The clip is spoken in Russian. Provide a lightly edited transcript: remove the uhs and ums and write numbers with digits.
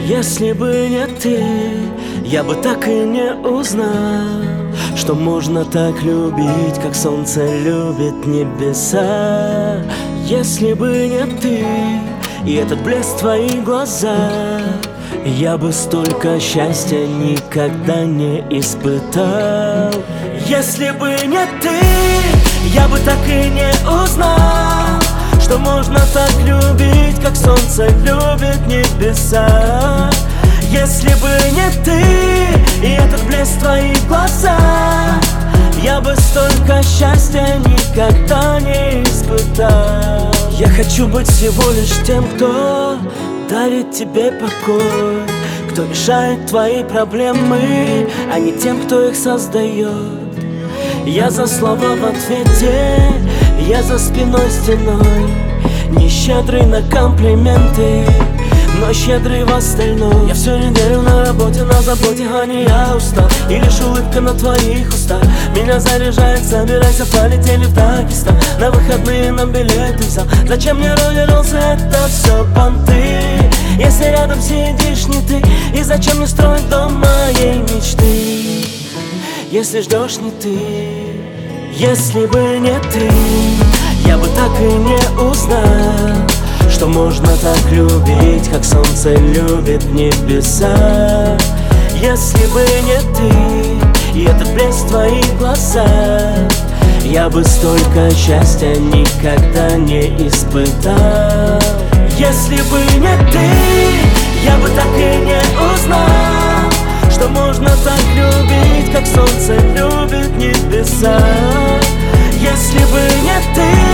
Если бы не ты, я бы так и не узнал, что можно так любить, как солнце любит небеса. Если бы не ты и этот блеск в твоих глазах, я бы столько счастья никогда не испытал. Если бы не ты, я бы так и не узнал, что можно так любить, как солнце любит небеса. Если бы не ты и этот блеск в твоих глазах, я бы столько счастья никогда не испытал. Я хочу быть всего лишь тем, кто дарит тебе покой, кто решает твои проблемы, а не тем, кто их создает. Я за слова в ответе, я за спиной стеной, не щедрый на комплименты, но щедрый в остальном. Я всю неделю на работе, на заботе, а не я устал, и лишь улыбка на твоих устах меня заряжает. Собирайся, полетели в Дагестан, на выходные нам билеты взял. Зачем мне роллероллс, это все понты, если рядом сидишь не ты? И зачем мне строить дом моей мечты, если ждешь не ты? Если бы не ты, я бы так и не узнал, что можно так любить, как солнце любит небеса. Если бы не ты и этот блеск в твоих глазах, я бы столько счастья никогда не испытал. Если бы не ты, я бы так и не узнал, что можно так любить, как солнце любит небеса. Если бы не ты